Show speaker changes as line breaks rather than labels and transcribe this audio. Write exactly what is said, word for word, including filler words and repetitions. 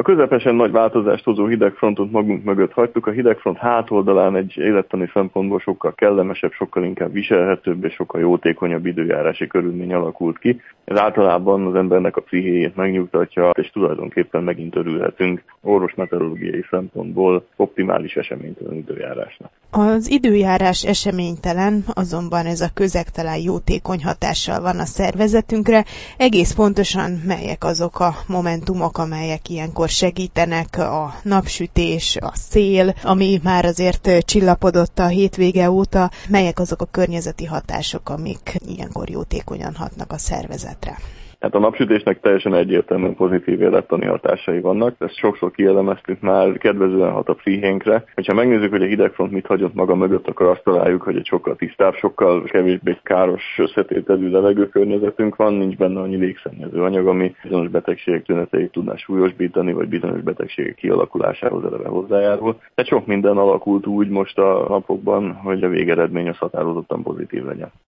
A közepesen nagy változást hozó hidegfrontot magunk mögött hagytuk, a hidegfront hátoldalán egy élettani szempontból sokkal kellemesebb, sokkal inkább viselhetőbb és sokkal jótékonyabb időjárási körülmény alakult ki. Ez általában az embernek a pszichéjét megnyugtatja, és tulajdonképpen megint örülhetünk orvosmeteorológiai szempontból optimális eseménytelen időjárásnak.
Az időjárás eseménytelen, azonban ez a közegtelen jótékony hatással van a szervezetünkre. Egész pontosan melyek azok a momentumok, amelyek ilyenkor segítenek, a napsütés, a szél, ami már azért csillapodott a hétvége óta, melyek azok a környezeti hatások, amik ilyenkor jótékonyan hatnak a szervezetre?
Hát a napsütésnek teljesen egyértelműen pozitív élettani hatásai vannak, ezt sokszor kielemeztük már, kedvezően hat a pszichénkre. Ha megnézzük, hogy a hidegfront mit hagyott maga mögött, akkor azt találjuk, hogy egy sokkal tisztább, sokkal kevésbé káros összetételű levegőkörnyezetünk van, nincs benne annyi légszennyező anyag, ami bizonyos betegségek tüneteit tudná súlyosbítani, vagy bizonyos betegségek kialakulásához eleve hozzájárul. Tehát sok minden alakult úgy most a napokban, hogy a végeredmény az határozottan pozitív legyen.